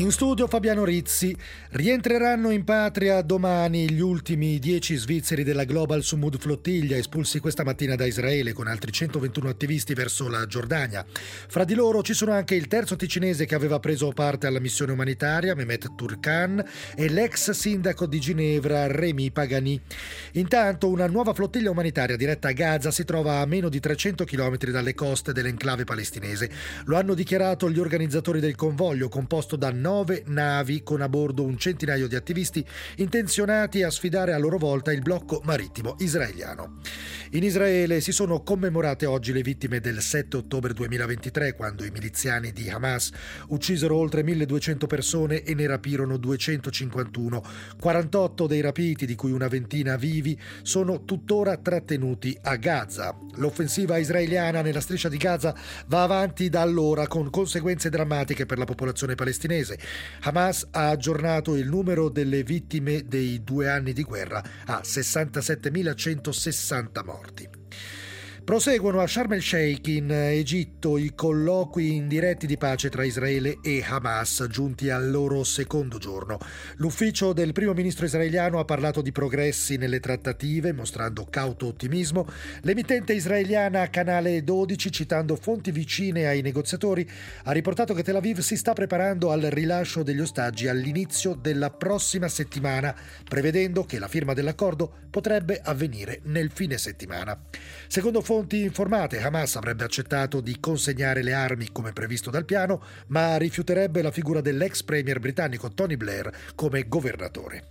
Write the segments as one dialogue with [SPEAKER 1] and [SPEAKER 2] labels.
[SPEAKER 1] In studio Fabiano Rizzi. Rientreranno in patria domani gli ultimi 10 svizzeri della Global Sumud Flottiglia, espulsi questa mattina da Israele con altri 121 attivisti verso la Giordania. Fra di loro ci sono anche il terzo ticinese che aveva preso parte alla missione umanitaria, Mehmet Turkan, e l'ex sindaco di Ginevra, Remy Pagani. Intanto una nuova flottiglia umanitaria diretta a Gaza si trova a meno di 300 km dalle coste dell'enclave palestinese. Lo hanno dichiarato gli organizzatori del convoglio, composto da 9 navi con a bordo un centinaio di attivisti intenzionati a sfidare a loro volta il blocco marittimo israeliano. In Israele si sono commemorate oggi le vittime del 7 ottobre 2023, quando i miliziani di Hamas uccisero oltre 1200 persone e ne rapirono 251. 48 dei rapiti, di cui una ventina vivi, sono tuttora trattenuti a Gaza. L'offensiva israeliana nella striscia di Gaza va avanti da allora, con conseguenze drammatiche per la popolazione palestinese. Hamas ha aggiornato il numero delle vittime dei 2 anni di guerra a 67.160 morti. Proseguono a Sharm el-Sheikh in Egitto i colloqui indiretti di pace tra Israele e Hamas, giunti al loro secondo giorno. L'ufficio del primo ministro israeliano ha parlato di progressi nelle trattative, mostrando cauto ottimismo. L'emittente israeliana Canale 12, citando fonti vicine ai negoziatori, ha riportato che Tel Aviv si sta preparando al rilascio degli ostaggi all'inizio della prossima settimana, prevedendo che la firma dell'accordo potrebbe avvenire nel fine settimana. Secondo fonti informate, Hamas avrebbe accettato di consegnare le armi come previsto dal piano, ma rifiuterebbe la figura dell'ex premier britannico Tony Blair come governatore.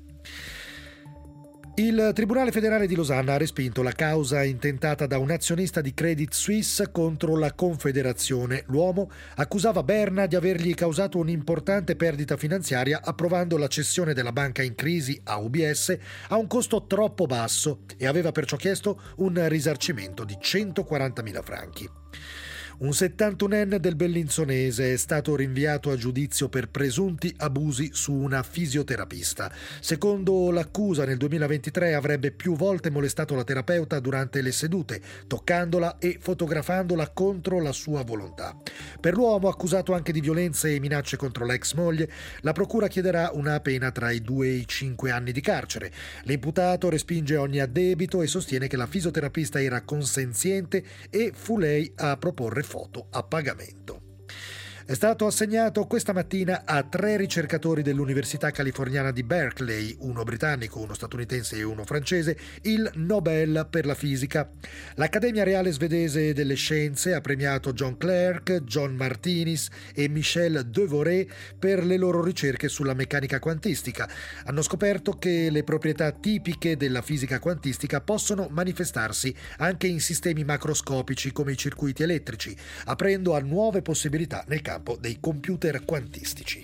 [SPEAKER 1] Il Tribunale federale di Losanna ha respinto la causa intentata da un azionista di Credit Suisse contro la Confederazione. L'uomo accusava Berna di avergli causato un'importante perdita finanziaria approvando la cessione della banca in crisi a UBS a un costo troppo basso e aveva perciò chiesto un risarcimento di 140.000 franchi. Un 71enne del Bellinzonese è stato rinviato a giudizio per presunti abusi su una fisioterapista. Secondo l'accusa, nel 2023 avrebbe più volte molestato la terapeuta durante le sedute, toccandola e fotografandola contro la sua volontà. Per l'uomo, accusato anche di violenze e minacce contro l'ex moglie, la procura chiederà una pena tra i 2 e i 5 anni di carcere. L'imputato respinge ogni addebito e sostiene che la fisioterapista era consenziente e fu lei a proporre foto a pagamento. È stato assegnato questa mattina a 3 ricercatori dell'Università californiana di Berkeley, uno britannico, uno statunitense e uno francese, il Nobel per la fisica. L'Accademia Reale Svedese delle Scienze ha premiato John Clerk, John Martinis e Michel Devoré per le loro ricerche sulla meccanica quantistica. Hanno scoperto che le proprietà tipiche della fisica quantistica possono manifestarsi anche in sistemi macroscopici come i circuiti elettrici, aprendo a nuove possibilità nel campo dei computer quantistici.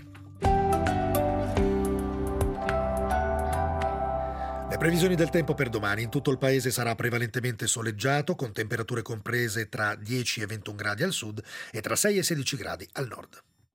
[SPEAKER 1] Le previsioni del tempo per domani: in tutto il paese sarà prevalentemente soleggiato, con temperature comprese tra 10 e 21 gradi al sud e tra 6 e 16 gradi al nord.